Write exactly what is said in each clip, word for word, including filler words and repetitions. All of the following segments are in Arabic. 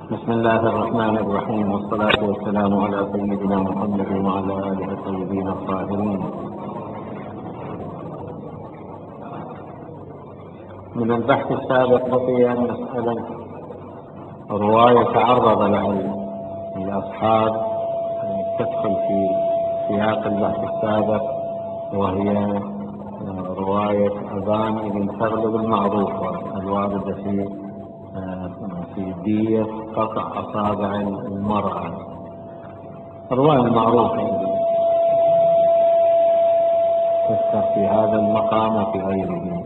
بسم الله الرحمن الرحيم، والصلاة والسلام على سيدنا محمد وعلى آله الطيبين الطاهرين. من البحث السابق بقي أن نسأل رواية تعرض لها الأصحاب تدخل في سياق البحث السابق، وهي رواية أذان ابن ثغلب المعروفة الواردة في في دية قطع أصابع المرأة. الرواية المعروفة تذكر في هذا المقام وفي غيره.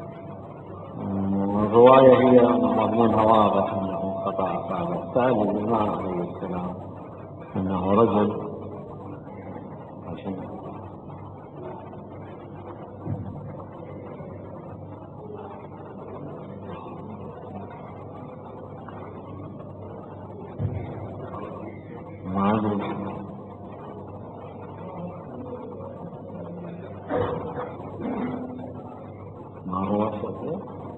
الرواية هي مضمونها واضح أنه قطع أصابع. سأل الإمام عليه السلام أنه رجل عشان ما أدري ما هو الشيء.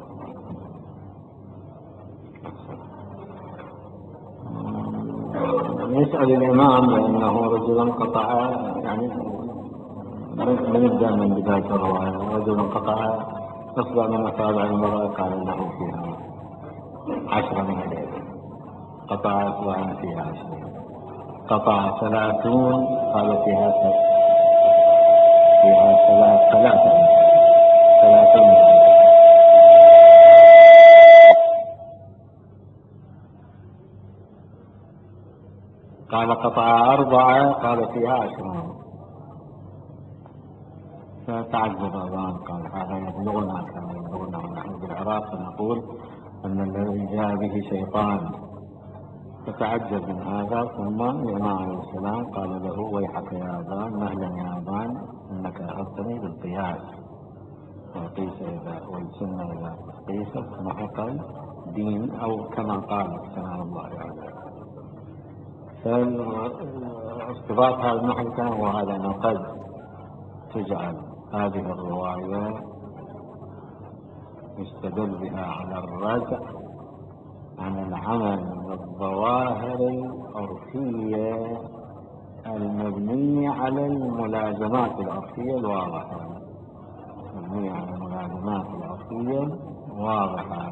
يسأل الإمام لأنه رجل قطع، يعني من يبدأ من بداية الرواية. رجل قطع أصبع من أصابع المرأة قال له فيها عشرة من الإبل، قطع أصبعا فيها عشرة، قطع ثلاثون قال فيها فيها ثلاث ثلاثة ثلاثون، قال قطع أربعة قال فيها عشرة. فتعجب أذان قال هذا يبلغنا كما يبلغنا، ونحن بالعراق نقول أن الذي جاء به شيطان. فتعجب من هذا. ثم الإمام عليه السلام قال له ويحك يا أذان، مهلا يا أذان، إنك أخذتني بالقياس، والقيس إذا والسنة إذا قيست محق الدين، أو كما قال سلام الله عليه. فاستضاف هذا المحل كان وهذا أنه قد تجعل هذه الرواية يستدل بها على الرجع عن العمل بالظواهر العرفية المبنية على الملازمات العرفية الواضحة، مبنية على الملازمات العرفية الواضحة.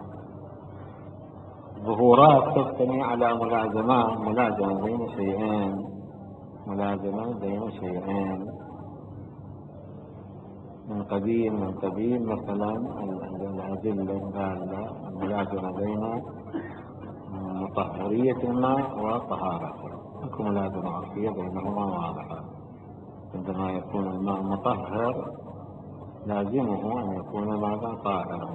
ظهورات تبتني على ملازمات، ملازمة بين شيئين، ملازمة بين شيئين من قبيل من قبيل مثلا الأدلة الدالة الملازمة بين مطهرية الماء وطهارته، تكون ملازمة عرفية بينهما واضحة. عندما يكون الماء مطهر لازمه أن يكون ماء طاهرا.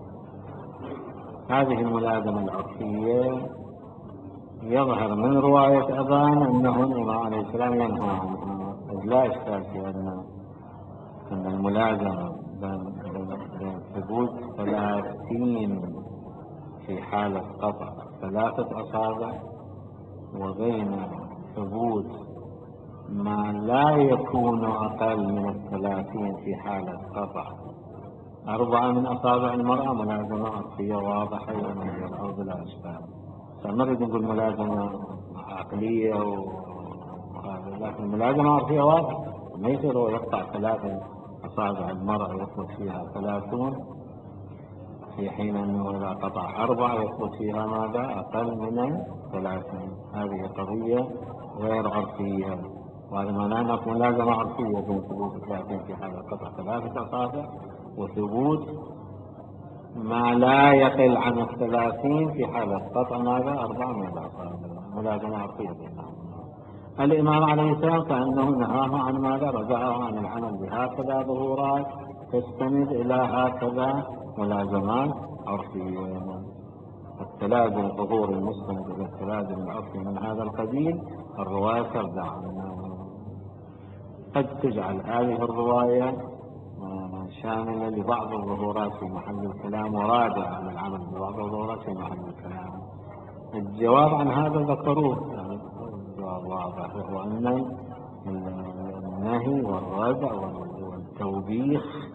هذه الملازمة العرفية يظهر من رواية أذان أنه الإمام عليه السلام ينهى عنها. لا إشكال في أن أن الملازمة بين ثبوت ثلاثين في حالة قطع ثلاثة أصابع وبين ثبوت ما لا يكون أقل من الثلاثين في حالة قطع أربعة من أصابع المرأة ملازمة عرفية واضحة من الأرض لا إشكال. فنريد نقول ملازمة عقلية وهذا، لكن ملازمة عرفية واضحة. ما يصير هو يقطع ثلاثة أصابع المرأة يثبت فيها ثلاثون، في حين أنه إذا قطع أربعة يثبت فيها ماذا أقل من ثلاثين. هذه قضية غير عرفية، وهذا معناه أنه ملازمة عرفية بين ثبوت ثلاثين في حالة قطع ثلاثة أصابع وثبوت ما لا يقل عن الثلاثين في حالة قطع ماذا أربعة من الأصابع، ملازمة عرفية بينهم. الإمام عليه السلام كأنه نهاه عن ماذا؟ رجعه عن العمل بهكذا ظهورات تستند إلى هكذا ملازمات عرفية. التلازم ظهور المستند إلى التلازم العرفي من هذا القبيل الرواية ترجع عنه. قد تجعل هذه الرواية شاملة لبعض الظهورات في محل الكلام وراجع عن العمل ببعض الظهورات في محل الكلام. الجواب عن هذا ذكروه، يعني الجواب واضح، وهو أن النهي والردع والتوبيخ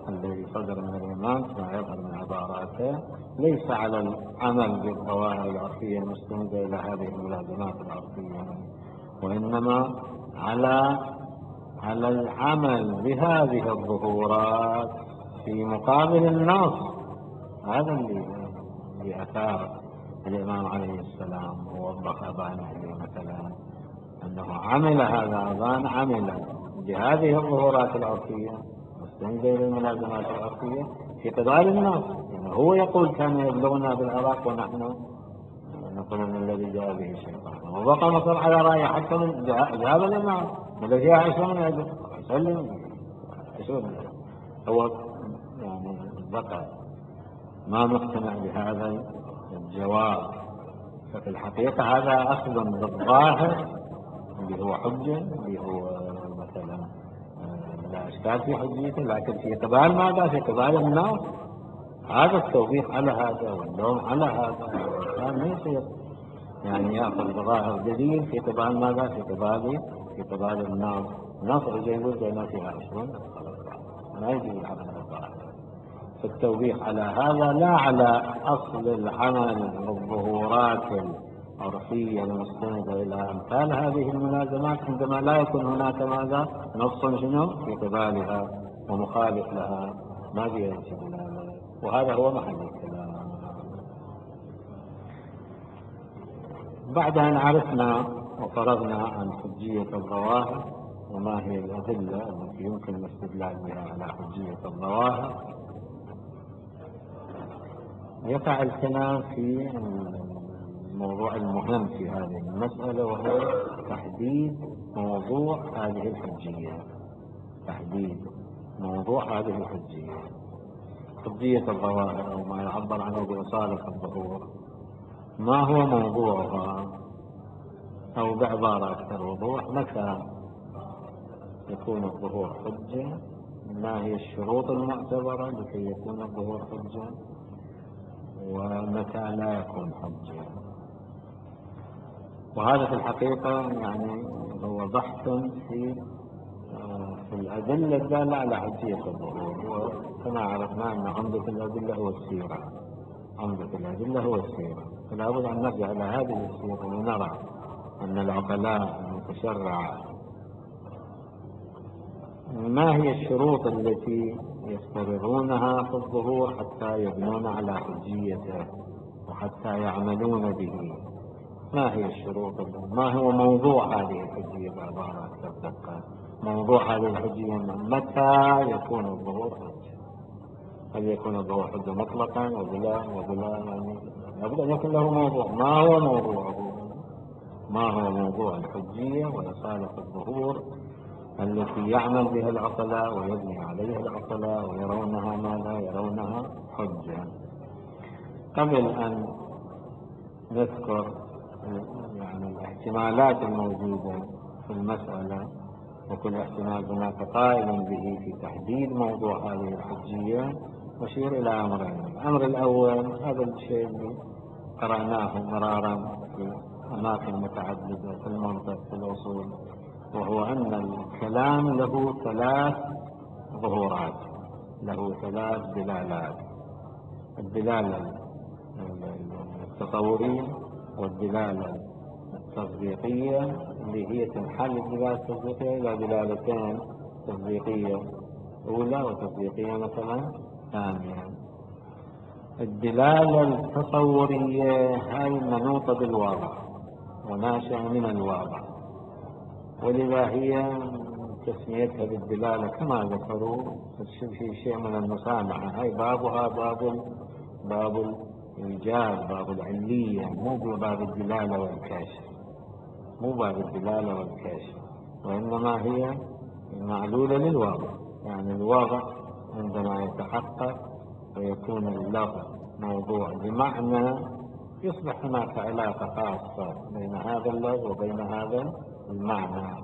الذي صدر من الإمام كما يظهر من عباراته ليس على العمل بالظواهر العرفية المستندة إلى هذه الملازمات العرفية، وإنما على على العمل بهذه الظهورات في مقابل النص. هذا اللي اللي أثار الإمام عليه السلام ووضح أبانه مثلا أنه عمل هذا أبان عمل بهذه الظهورات العرفية مستندة إلى الملازمات العرفية في قبال النص. يعني هو يقول كان يبلغنا بالعراق ونحن نقول أن الذي جاء به الشيطان، وبقى مصر على رأيه حتى من ذهب الإمام الذي عشر من أجل يسلم هو يعني بقى ما مقتنع بهذا الجواب. ففي الحقيقة هذا أخذ بالظاهر اللي هو حجة، اللي هو مثلا لا إشكال في حجيته، لكن في قبال ماذا؟ في قبال الناس. هذا التوبيخ على هذا واللوم على هذا. الإنسان ما يصير يعني يأخذ بظاهر جديد في قبال ماذا؟ في قبال في قبال الناس. الناس يقول بين فيها عشرون ما يجي العمل الظاهر. التوبيخ على هذا لا على أصل العمل والظهورات العرفية المستندة إلى أمثال هذه الملازمات عندما لا يكون هناك ماذا؟ نص شنو في قبالها ومخالف لها ما بيأتي. وهذا هو محل الكلام. بعد أن عرفنا وفرغنا عن حجية الظواهر وما هي الأدلة التي يمكن الاستدلال بها على حجية الظواهر، يقع الكلام في الموضوع المهم في هذه المسألة، وهو تحديد موضوع هذه الحجية. تحديد موضوع هذه الحجية حجية الظواهر أو ما يعبر عنه بإصالة الظهور. ما هو موضوعها؟ أو بعبارة أكثر وضوح، متى يكون الظهور حجة؟ ما هي الشروط المعتبرة لكي يكون الظهور حجة؟ ومتى لا يكون حجة؟ وهذا في الحقيقة يعني هو بحث في في الأدلة الدالة على حجية الظهور. وكما عرفنا أن عمدة الأدلة هو السيرة. عمدة الأدلة هو السيرة، فلا بد أن نرجع إلى هذه السيرة ونرى أن العقلاء المتشرعة ما هي الشروط التي يفترضونها في الظهور حتى يبنون على حجيته وحتى يعملون به. ما هي الشروط؟ ما هو موضوع هذه الحجية بعبارة أكثر دقة؟ موضوع هذه الحجية متى يكون الظهور حجة؟ هل يكون الظهور حجة مطلقا وبلا وبلا يعني لابد أن يكون له موضوع. ما هو موضوعه؟ ما هو موضوع الحجية وإصالة الظهور التي يعمل بها العقلاء ويبني عليها العقلاء ويرونها ماذا؟ يرونها حجة. قبل أن نذكر يعني الاحتمالات الموجودة في المسألة، وكل احتمال هناك قائل به في تحديد موضوع هذه الحجية، نشير إلى أمرين. الأمر الأول هذا الشيء اللي قرأناه مرارا في أماكن متعددة في المنطق في الأصول، وهو أن الكلام له ثلاث ظهورات، له ثلاث دلالات: الدلالة التصورية والدلالة التصديقية، اللي هي تنحل الدلالة التصديقية إلى دلالتين: تصديقية أولى وتصديقية مثلا ثانية. الدلالة التصورية هاي منوطة بالواقع وناشئة من الواقع، ولذا هي تسميتها بالدلالة كما ذكروا في شيء من المسامحة. هاي بابها باب باب الإيجاب، باب العلية، مو باب الدلالة والكشف، مو باب الدلالة والكشف، وإنما هي معلولة للواقع. يعني الواقع عندما يتحقق ويكون اللفظ موضوع بمعنى، يصبح هناك علاقة خاصة بين هذا اللفظ وبين هذا المعنى.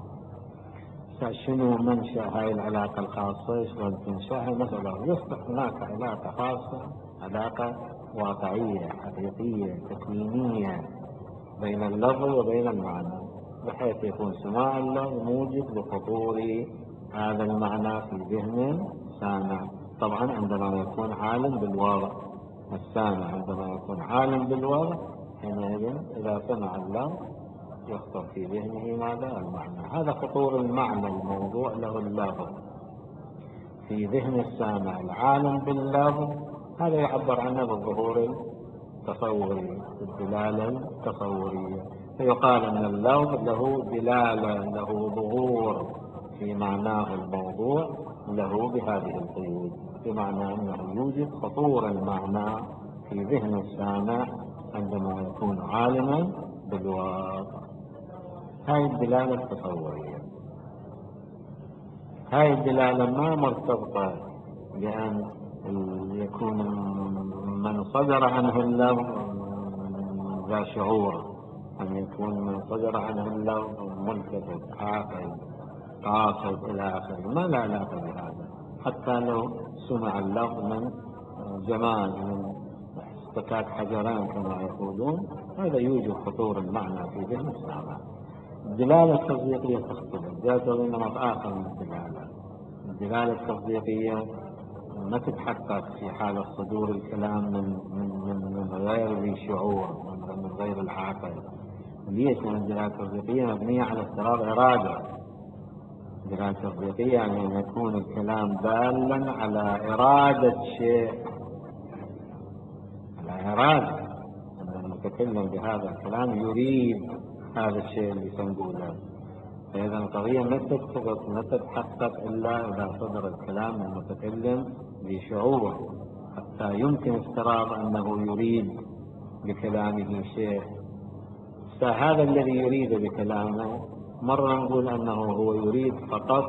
شنو منشأ هاي العلاقة الخاصة؟ شلون تنشأ مثلا؟ يصبح هناك علاقة خاصة، علاقة واقعية حقيقية تكوينية بين اللفظ وبين المعنى، بحيث يكون سماع اللفظ موجب لخطور هذا المعنى في ذهن سامع، طبعا عندما يكون عالم بالواضح. السامع عندما يكون عالم بالواضح حينئذ إذا سمع اللفظ يخطر في ذهنه ماذا المعنى. هذا خطور المعنى، الموضوع له اللفظ في ذهن السامع العالم باللفظ، هذا يعبر عنه بالظهور التصوري، الدلالة التصورية. فيقال أن اللفظ له دلالة، له ظهور في معناه الموضوع، له بهذه القيود، بمعنى أنه يوجد خطور المعنى في ذهن السامع عندما يكون عالما بالواقع. هاي الدلالة التصورية. هاي الدلالة ما مرتبطة بأن يكون من صدر عنه اللفظ ذا شعور، أن يكون من صدر عنه اللفظ ملتفت عاقل قاصد إلى آخره، ما لا علاقة بهذا. حتى لو سمع اللفظ من جمال، من اصطكاك حجران كما يقولون، هذا يوجد خطور المعنى في ذهن السامع. الدلالة التصديقية تختلف، ذات نمط آخر من الدلالة. الدلالة التصديقية ما تتحقق في حالة صدور الكلام من من من غير ذي شعور، من غير العاقل. ليش؟ لأن الدلالة التصديقية مبنية على افتراض إرادة. الدلالة التصديقية يعني أن يكون الكلام دالا على إرادة شيء، على إرادة أن المتكلم بهذا الكلام يريد هذا الشيء اللي سنقوله. فإذا القضية ما تتثبت ما تتحقق إلا إذا صدر الكلام من المتكلم بشعور، حتى يمكن افتراض أنه يريد بكلامه شيء. فهذا الذي يريد بكلامه مرة نقول أنه هو يريد فقط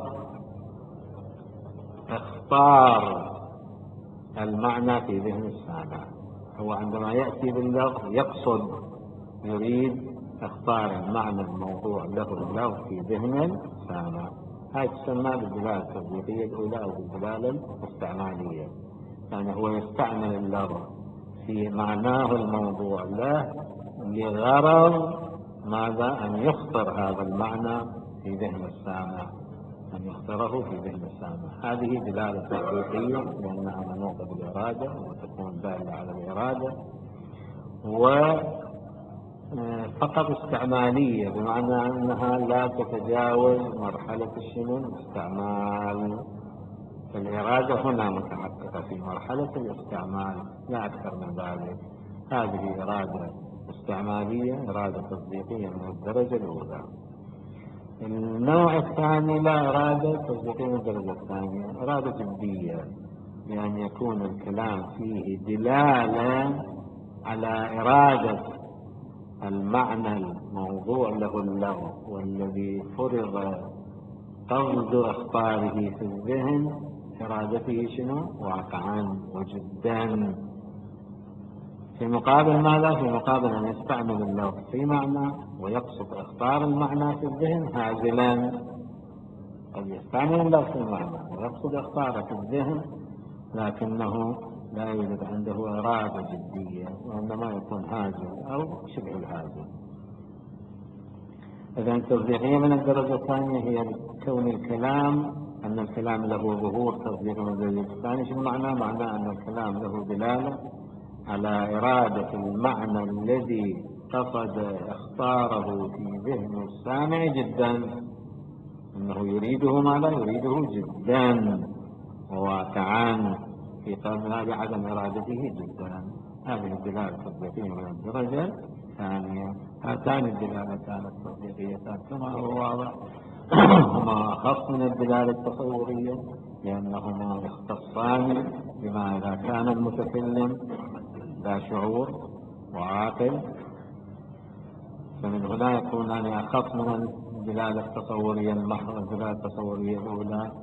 اخطار المعنى في ذهن السامع. هو عندما يأتي باللفظ يقصد، يريد اختار المعنى الموضوع له اللفظ في ذهن السامع. هذه تسمى بالدلالة التصديقية الأولى أو بالدلالة الاستعمالية. يعني هو يستعمل اللفظ في معناه الموضوع له لغرض ماذا؟ أن يخطر هذا المعنى في ذهن السامع، أن يخطره في ذهن السامع. هذه دلالة تصديقية لأنها منوطة بالإرادة وتكون دالة على الإرادة، و فقط استعمالية، بمعنى أنها لا تتجاوز مرحلة الشنو الاستعمال. الإرادة هنا متحققة في مرحلة الاستعمال لا أكثر من ذلك. هذه إرادة استعمالية، إرادة تصديقية من الدرجة الأولى. النوع الثاني لا إرادة تصديقية من الدرجة الثانية، إرادة جدية، بأن يكون الكلام فيه دلالة على إرادة المعنى الموضوع له اللفظ، والذي فرض قصد أخطاره في الذهن إرادته شنو؟ واقعا وجدا. في مقابل ماذا؟ في مقابل أن يستعمل اللفظ في معنى ويقصد اختار المعنى في الذهن هازلا. قد يستعمل اللفظ في معنى ويقصد اختاره في الذهن، لكنه لا يوجد عنده إرادة جدية، وإنما يكون هازل أو شبه الهازل. إذا التصديقية من الدرجة الثانية هي كون الكلام، أن الكلام له ظهور تصديق من الدرجة الثانية. شو معناه؟ معناه أن الكلام له دلالة على إرادة المعنى الذي قصد اختاره في ذهن السامع جدا، أنه يريده ماذا؟ يريده جدا وواقعا في قلبنا بعدم إرادته جدا. هذه الدلالة التصديقية من الدرجة الثانية. هاتان الدلالتان التصديقيتان كما هو واضح هما أخص من الدلالة التصورية، لأنهما يختصان بما إذا كان المتكلم ذا شعور وعاقل، فمن هنا يكونان أخص من الدلالة التصورية المحضة، الدلالة التصورية الأولى.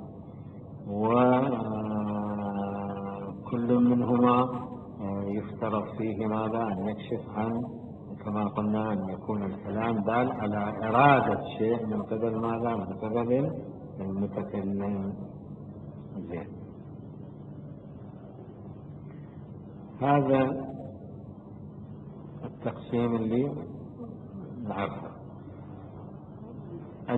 وكل منهما يفترض فيه ماذا؟ أن يكشف عن، كما قلنا، أن يكون الكلام دال على إرادة شيء من قبل ماذا؟ من قبل المتكلم. زين، هذا التقسيم اللي نعرفه.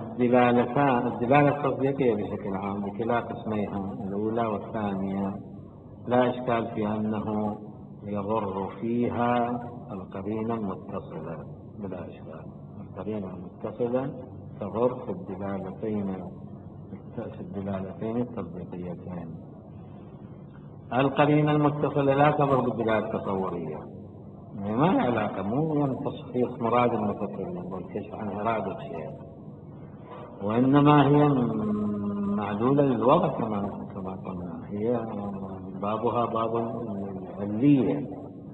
الدلالتان، الدلالة التصديقية بشكل عام بكلا قسميها الأولى والثانية، لا إشكال في أنه يضر فيها القرينة المتصلة بلا إشكال. القرينة المتصلة تضر في الدلالتين في الدلالتين التطبيقيتين. القرينة المتصلة لا تضر بالدلالة التصورية، ما لها علاقة، مو تشخيص مراد المتكلم والكشف عن إرادة شيء، وإنما هي معدولة للوضع كما كما قلنا، هي بابها باب العلية،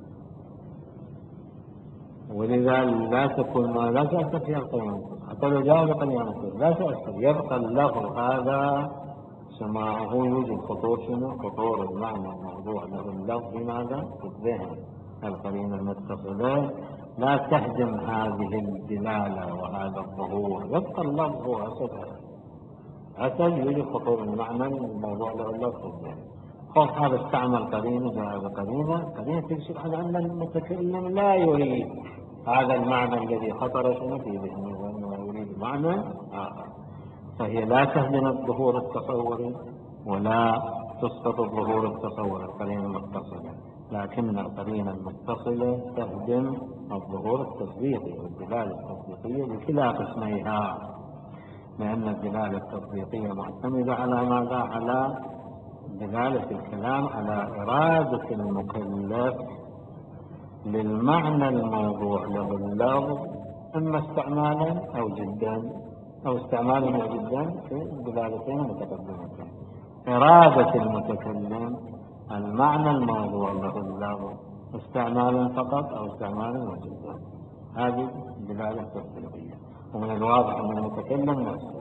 ولذا لا تكون لا تأثر فيها القيم، حتى لو جاء بقيم لا تأثر، يبقى اللفظ هذا سماعه يوجد خطور شنو؟ خطور المعنى الموضوع له اللفظ ماذا؟ في الذهن. القرينة المتصلة لا تهدم هذه الدلالة وهذا الظهور، يبقى اللفظ هو أسدها، أسد يوجد خطور المعنى الموضوع له اللفظ في الذهن. خوف هذا استعمل قرينة جاء بقرينة، قرينة تكشف على أن المتكلم لا يريد هذا المعنى الذي خطر شنو في ذهنه، وأنه يريد معنى آخر، فهي لا تهدم الظهور التصوري ولا تسقط الظهور التصوري القرينة المتصلة، لكن القرينة المتصلة تهدم الظهور التصديقي والدلالة التصديقية بكلا قسميها، لأن الدلالة التصديقية معتمدة على ماذا؟ على دلالة الكلام على إرادة المكلف للمعنى الموضوع له اللفظ، إما استعمالا أو جدا، أو استعمالا أو جدا في الدلالتين المتقدمتين. إرادة المتكلم المعنى الموضوع له اللفظ استعمالا فقط أو استعمالا وجدا، هذه الدلالة التصديقية. ومن الواضح أن المتكلم نفسه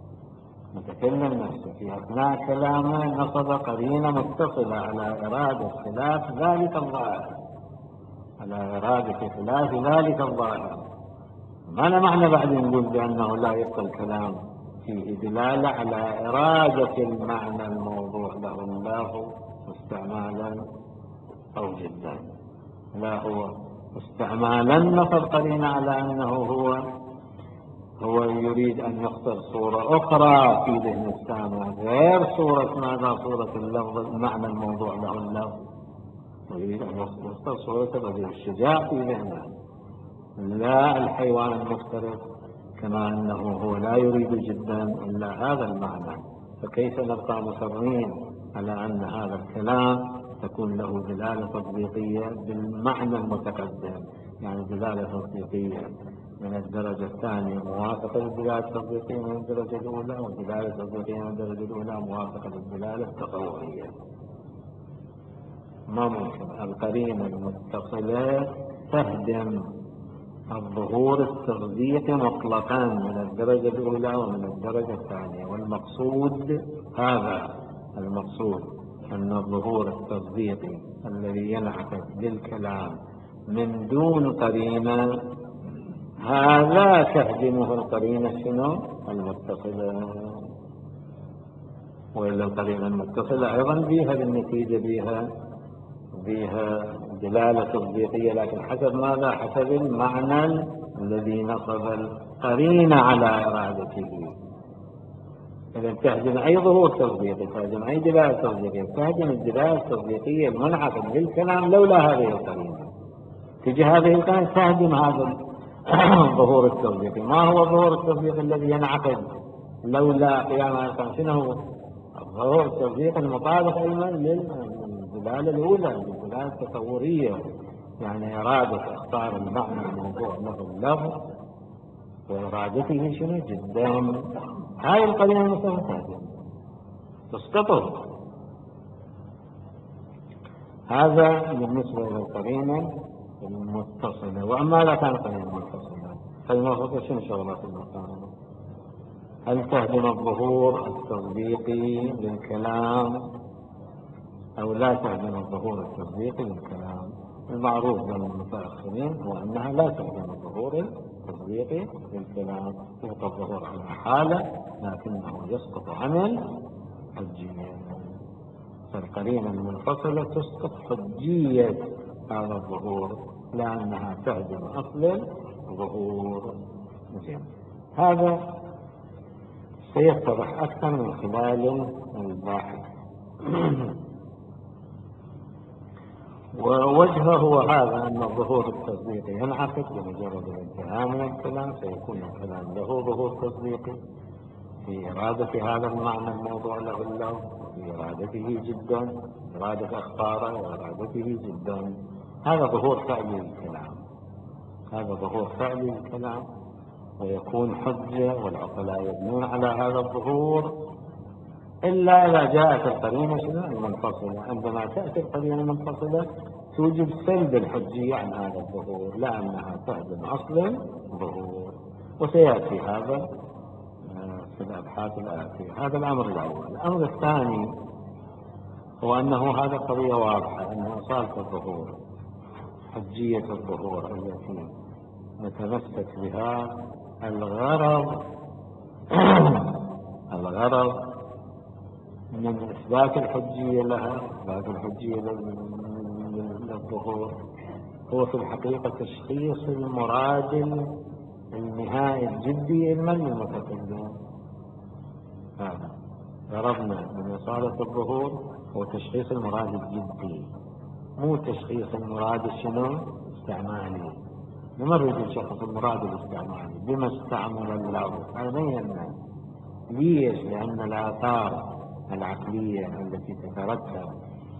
متكلم نفسه في أثناء كلامه نصب قرينة متصلة على إرادة خلاف ذلك الظاهر، على إرادة خلاف ذلك الظاهر. ما لا معنى بعد نقول بأنه لا يبقى الكلام فيه دلالة على إرادة المعنى الموضوع له الله استعمالا أو جدا، لا، هو استعمالا نصب قرينة على أنه هو هو يريد أن يختار صورة أخرى في ذهن السامع غير صورة ماذا؟ صورة اللفظ المعنى الموضوع له اللفظ، ويريد أن يختار صورة الرجل الشجاع في ذهنه، لا الحيوان المفترس، كما أنه هو لا يريد جدا إلا هذا المعنى. فكيف نبقى مصرين على أن هذا الكلام تكون له دلالة تطبيقية بالمعنى المتقدم، يعني دلالة تطبيقية من الدرجة الثانية موافقة للدلالة التطبيقية من الدرجة الأولى، والدلالة التطبيقية من الدرجة الأولى موافقة للدلالة التصورية؟ ما ممكن. القرينة المتصلة تهدم الظهور التصديقي مطلقا من الدرجة الأولى ومن الدرجة الثانية، والمقصود هذا، المقصود أن الظهور التصديقي الذي ينعكس بالكلام من دون قرينة هذا تهدمه القرينة شنو؟ المتصلة. وإلا القرينة المتصلة أيضا بها بالنتيجة بها بها دلالة تصديقية، لكن حسب ماذا؟ حسب المعنى الذي نصب القرينة على إرادته. إذا تهدم أي ظهور تصديقي، تهدم أي دلالة تصديقية، تهدم الدلالة التصديقية المنعقد بالكلام لولا هذه القرينة. تجي هذه القرينة تهدم هذا الظهور التصديقي. ما هو الظهور التصديقي الذي ينعقد لولا قيام القرينة؟ شنو هو؟ الظهور التصديقي المطابق أيضا للدلالة الأولى، للدلالة التصورية، يعني إرادة اختار المعنى الموضوع له اللفظ وإرادته شنو؟ جدا. هاي القرينة المتهدمة تسقطه. هذا بالنسبة إلى القرينة المتصلة. وأما لا كانت قرينة متصلة فالمفروض شنو شغلات المقارنة؟ هل تهدم الظهور التصديقي للكلام أو لا تهدم الظهور التصديقي للكلام؟ المعروف بين المتأخرين هو أنها لا تهدم الظهور التصديقي للكلام، يبقى الظهور على حالة لكنه يسقط عن الحجية. فالقرينة المنفصلة تسقط حجية هذا الظهور لأنها تهدم أصل الظهور. هذا سيتضح أكثر من خلال البحث. ووجهه هو هذا أن الظهور التصديقي ينعقد بمجرد الانتهاء من الكلام، سيكون الكلام له ظهور تصديقي في إرادة هذا المعنى الموضوع له اللفظ، في إرادته جدا، إرادة أخباره وإرادته جدا. هذا ظهور فعلي للكلام، هذا ظهور فعلي للكلام، ويكون حجة والعقلاء يبنون على هذا الظهور، إلا إذا جاءت القرينة المنفصلة. عندما تأتي القرينة المنفصلة توجب سلب الحجية عن هذا الظهور، لا أنها تهدم أصلا ظهور، وسيأتي هذا في الأبحاث الآتية. هذا الأمر الأول. الأمر الثاني هو أنه هذا قضية واضحة، أن أصالة الظهور، حجية الظهور التي نتمسك بها، الغرض الغرض من إثبات الحجية لها، إثبات الحجية للظهور، هو في الحقيقة تشخيص المراد النهائي الجدي المن المتكلم. هذا غرضنا من إصالة الظهور هو تشخيص المراد الجدي، مو تشخيص المراد شنو استعمالي. لما نريد نشخص المراد الاستعمالي بما استعمل اللفظ، هذا بينا. ليش؟ لأن الآثار العقلية التي تترتب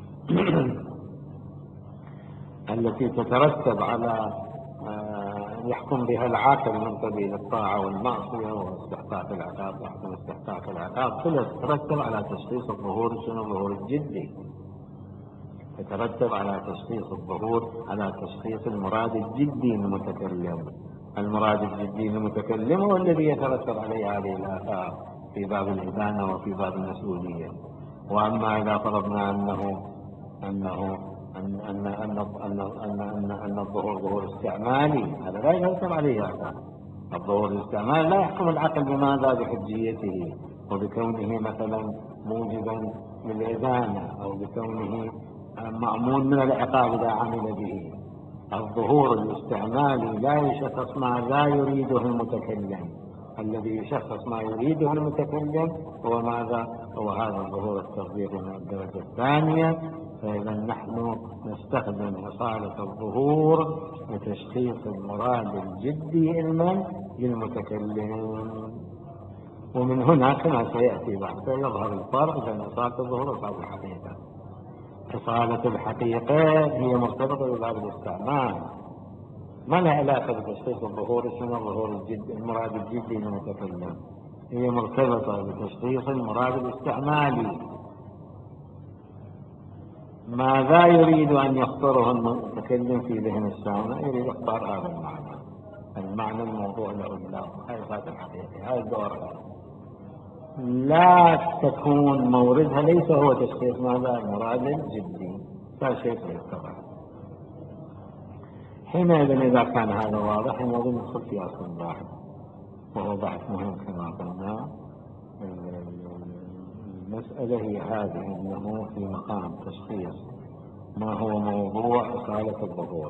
التي تترتب على يحكم بها العاقل من قبيل الطاعة والمعصية واستحقاق العقاب، يحكم استحقاق العقاب، كلها تترتب على تشخيص الظهور شنو الظهور الجدي، تترتب على تشخيص الظهور على تشخيص المراد الجدي للمتكلم. المراد الجدي للمتكلم هو الذي يترتب عليه هذه الآثار في باب الإدانة وفي باب المسؤولية. وأما إذا فرضنا أنه أنه أن أن أن أن أن أن أن الظهور ظهور استعمالي، هذا لا يترتب عليه هذا. الظهور الاستعمالي لا يحكم العقل بماذا؟ بحجيته، وبكونه مثلا موجبا للإدانة، أو بكونه مأمون من العقاب إذا عمل به. الظهور الاستعمالي لا يشخص ما لا يريده المتكلم، الذي يشخص ما يريده المتكلم هو ماذا؟ هو هذا الظهور التصديقي من الدرجة الثانية. فإذا نحن نستخدم إصالة الظهور لتشخيص المراد الجدي علما للمتكلم. ومن هنا كما سيأتي بعد يظهر الفرق بين إصالة الظهور وإصالة الحقيقة. إصالة الحقيقة هي مرتبطة بباب الاستعمال، ما لها علاقة بتشخيص الظهور شنو الظهور الجد المراد الجدي للمتكلم، هي مرتبطة بتشخيص المراد الاستعمالي. ماذا يريد أن يختاره المتكلم في ذهن السامع؟ يريد يختار هذا المعنى، المعنى الموضوع له اللفظ، هاي إصالة الحقيقة، هاي دورها. لا تكون موردها ليس هو تشخيص ماذا؟ المراد الجدي، لا شيء يتبع. حينئذ إذا كان هذا واضح، حينئذ ندخل في أصل البحث، وهو بحث مهم كما قلنا. المسألة هي هذه، أنه في مقام تشخيص ما هو موضوع إصالة الظهور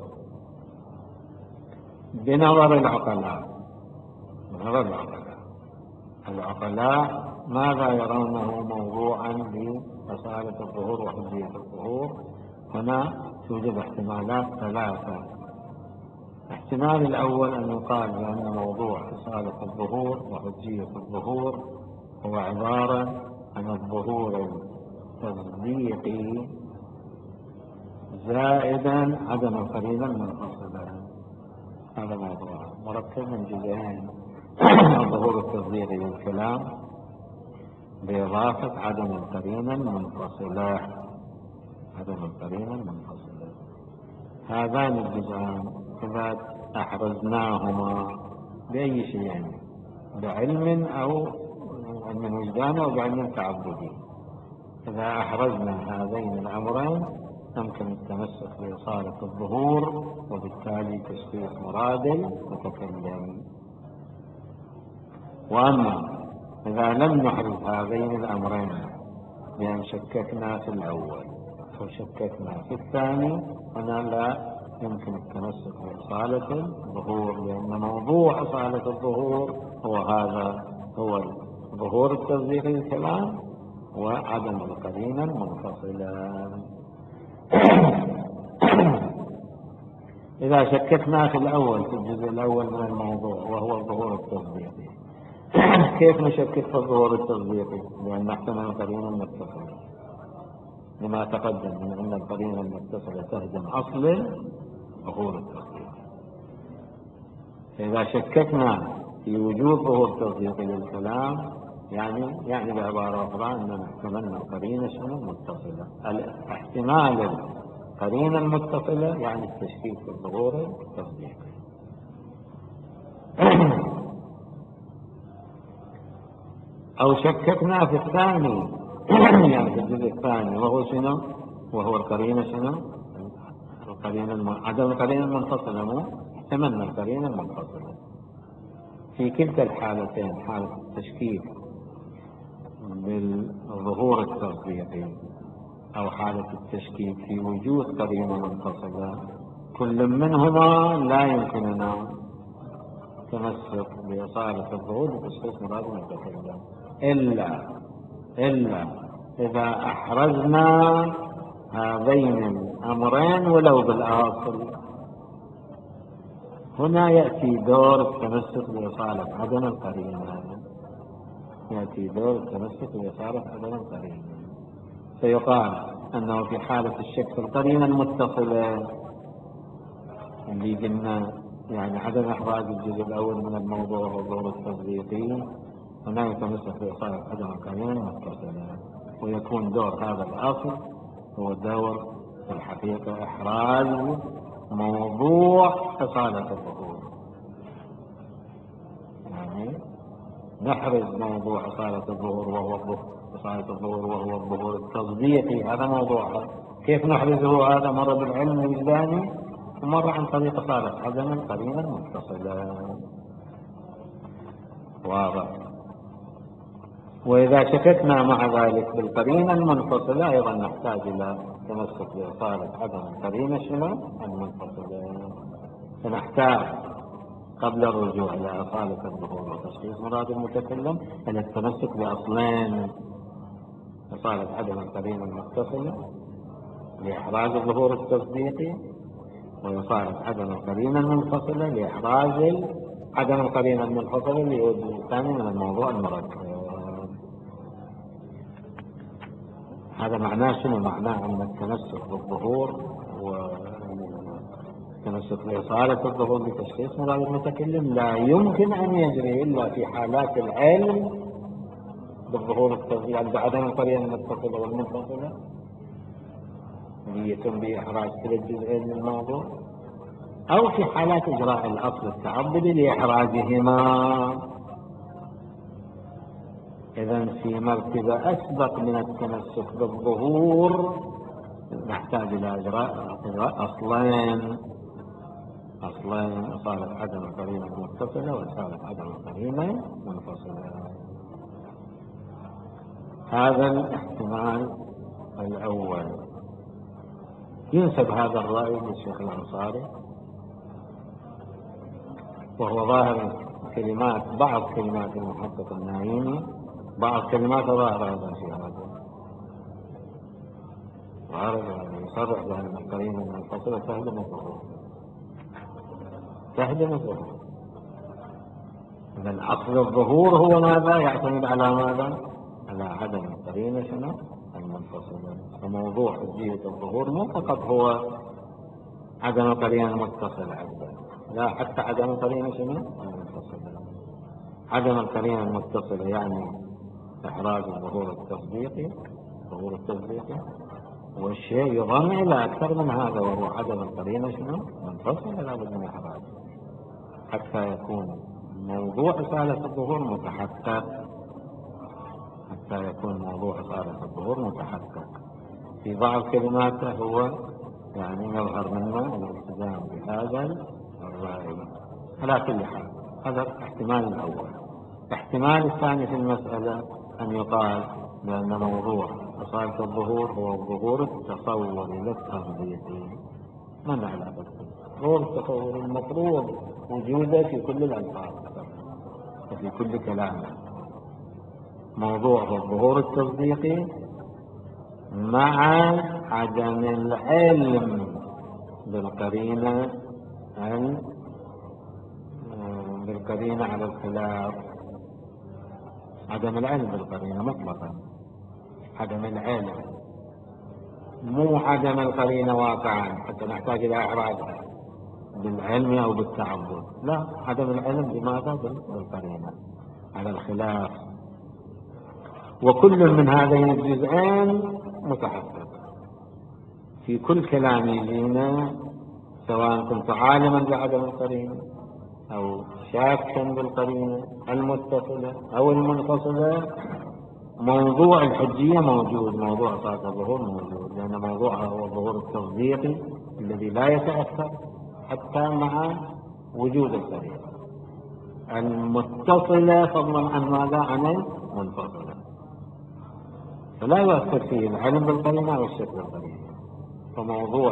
بنظر العقلاء. بنظر العقلاء العقلاء ماذا يرونه موضوعا لإصالة الظهور وحجية الظهور؟ هنا توجد احتمالات ثلاثة. الاحتمال الأول أن يقال بأن موضوع إصالة الظهور وحجية الظهور هو عبارة عن الظهور التصديقي زائدا عدم القرينة المنفصلة. هذا موضوع مركب من جزئين: الظهور التصديقي للكلام بإضافة عدم القرينة المنفصلة. عدم القرينة المنفصلة، هذان الجزئان إذا أحرزناهما بأي شيء، يعني بعلم أو علم وجدان أو بعلم تعبدي، إذا أحرزنا هذين الأمرين يمكن التمسك بإصالة الظهور وبالتالي تشخيص مراد المتكلم. وأما إذا لم نحرز هذين الأمرين بأن شككنا في الأول أو شككنا في الثاني، هنا لا يمكن التمسك بإصالة الظهور، لأن موضوع إصالة الظهور هو هذا، هو ظهور التصديق للكلام وعدم القرينة المنفصلة. إذا شككنا في الأول في الجزء الأول من الموضوع وهو الظهور التصديقي، كيف نشكك في الظهور التصديقي؟ لأن نحتمل القرينة المتصلة لما تقدم من أن القرينة المتصلة تهدم أصل ظهور التصديق. فإذا شككنا في وجود ظهور تصديقي للكلام يعني يعني بعبارة أخرى أننا احتملنا القرينة شنو متصلة. احتمال القرينة المتصلة يعني التشكيك في الظهور التصديقي. أو شككنا في الثاني يعني في الجزء الثاني وهو شنو؟ وهو القرينة شنو؟ القرينة الم... عدم القرينة المنفصلة، مو احتملنا القرينة المنفصلة. في كلتا الحالتين، حالة التشكيك بالظهور التصديقي أو حالة التشكيك في وجود قرينة منفصلة، كل منهما لا يمكننا تمسك بإصالة الظهور بتشخيص مراد المتكلم إلا إلا إذا أحرزنا هذين الأمرين ولو بالأصل. هنا يأتي دور التمسك بإصالة عدم القرينة، يأتي دور التمسك بإصالة عدم القرينة. فيقال أنه في حالة الشك في القرينة المتصلة اللي قلنا يعني عدم إحراز الجزء الأول من الموضوع وهو الظهور التصديقي، هنا يتمسك بإصالة عدم القرينة المتصلة، ويكون دور هذا الأصل هو دور في الحقيقة إحراز موضوع إصالة الظهور. يعني نحرز موضوع إصالة الظهور وهو الظهور إصالة الظهور وهو الظهور التصديقي، هذا موضوعها. كيف نحرزه؟ هذا مرة بالعلم الوجداني ومرة عن طريق إصالة عدم القرينة المتصلة. واضح. وإذا شككنا مع ذلك بالقرينة المنفصلة أيضا نحتاج إلى تمسك بإصالة عدم القرينة شنو المنفصلة، فنحتاج قبل الرجوع إلى إصالة الظهور وتشخيص مراد المتكلم إلى التمسك بأصلين: إصالة عدم القرينة المتصلة لإحراز الظهور التصديقي، وإصالة عدم القرينة المنفصلة لإحراز عدم القرينة المنفصلة اللي هو الجزء الثاني من الموضوع المركب. هذا معناه شنو؟ معناه أن التمسك بالظهور والتمسك بإصالة الظهور لتشخيص مراد المتكلم لا يمكن أن يجري إلا في حالات العلم بالظهور التصديقي، يعني بعدم القرينة المتصلة والمنفصلة اللي يتم بإحراز كل الجزئين من الموضوع، أو في حالات إجراء الأصل التعبدي لإحرازهما. إذن في مرتبة أسبق من التمسك بالظهور نحتاج إلى إجراء إجراء أصلين أصلين: إصالة عدم القرينة المتصلة وإصالة عدم القرينة المنفصلة. هذا الاحتمال الأول. ينسب هذا الرأي للشيخ الأنصاري، وهو ظاهر كلمات بعض كلمات المحقق النعيمي، بعض كلمات ظاهرة أيضا في هذا وعرض يعني يصرح بأن القرينة المنفصلة تهدم الظهور تهدم الظهور. إذن أصل الظهور هو ماذا؟ يعتمد على ماذا؟ على عدم القرينة شنو المنفصلة. فموضوع حجية الظهور مو فقط هو عدم القرينة المتصلة عندنا، لا، حتى عدم القرينة شنو المنفصلة. عدم القرينة المتصلة يعني إحراز الظهور التصديقي الظهور التصديقي والشيء يضم إلى أكثر من هذا، وهو عدم القرينة شنو منفصلة لابد من إحراز حتى يكون موضوع إصالة الظهور متحقق حتى يكون موضوع إصالة الظهور متحقق. في بعض كلماته هو يعني يظهر منا الالتزام بهذا الرأي. على كل حال هذا الاحتمال الأول. الاحتمال الثاني في المسألة أن يقال بأن موضوع إصالة الظهور هو الظهور التصوري للتصديقي. ما علاقة الظهور التصوري المفروض وجوده في كل الألفاظ وفي كل كلام. موضوع الظهور التصديقي مع عدم العلم بالقرينة بالقرينة على الخلاف. عدم العلم بالقرينة مطلقا، عدم العلم، مو عدم القرينة واقعا حتى نحتاج إلى إعرابها بالعلم أو بالتعبد، لا، عدم العلم بماذا؟ بالقرينة على الخلاف. وكل من هذين الجزئين متحقق في كل كلام يجينا، سواء كنت عالما بعدم القرينة أو شاكا بالقرينة المتصلة أو المنفصلة. موضوع الحجية موجود، موضوع صفات الظهور موجود، لأن موضوعها هو الظهور التصديقي الذي لا يتأثر حتى مع وجود القرينة المتصلة، فضلا عن ماذا؟ عن المنفصلة. فلا يؤثر فيه العلم بالقرينة أو الشك بالقرينة. فموضوع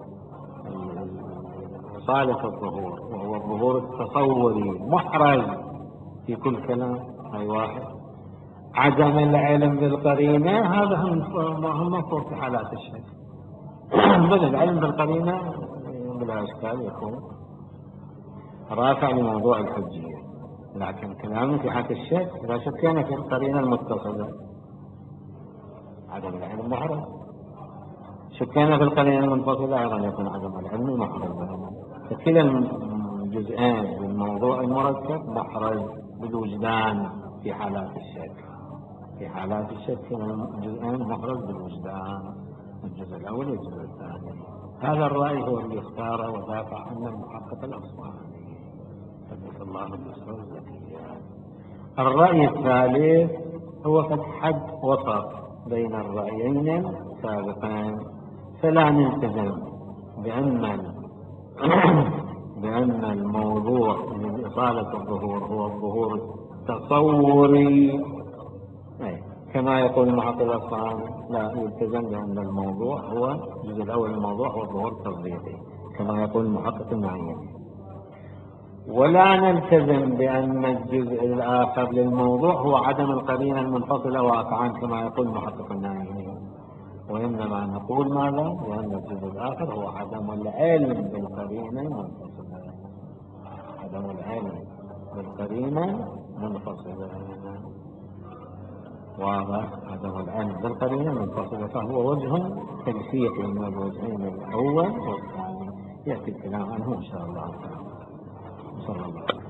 صالح الظهور وهو الظهور التصوري محرز في كل كلام، أي واحد. عدم العلم بالقرينة هذا هم مفروض في حالات الشك. بل العلم بالقرينة بلا إشكال يكون رافع لموضوع الحجية، لكن كلامه في حالة الشك إذا شكينا في القرينة المتصلة عدم العلم محرز، شكينا في القرينة المنفصلة أيضا يكون عدم العلم محرز. فكلا الجزئين بالموضوع المركب محرز بالوجدان في حالات الشك. في حالات الشك الجزئين محرز بالوجدان، الجزء الأول والجزء الثاني. هذا الرأي هو اللي اختاره ودافع عنه المحقق الأصفهاني قدس الله البصر الزكية. الرأي الثالث هو قد حد وسط بين الرأيين السابقين، فلا نلتزم بأن بأن الموضوع لإصالة الظهور هو الظهور التصوري كما يقول المحقق الأصفهاني، لا يلتزم بأن الموضوع هو الجزء الأول من الموضوع هو الظهور التصديقي كما يقول المحقق المعيني. ولا نلتزم بأن الجزء الآخر للموضوع هو عدم القرينة المنفصلة واقعا كما يقول المحقق النعيمي، وإنما نقول ماذا؟ بأن الجزء الآخر هو عدم العلم بالقرينة المنفصلة. عدم العلم بالقرينة المنفصلة واضح. عدم العلم بالقرينة المنفصلة فهو وجه تلفيق من الوجهين الأول والثاني، يأتي الكلام عنه إن شاء الله تعالى. صلى الله عليه وسلم.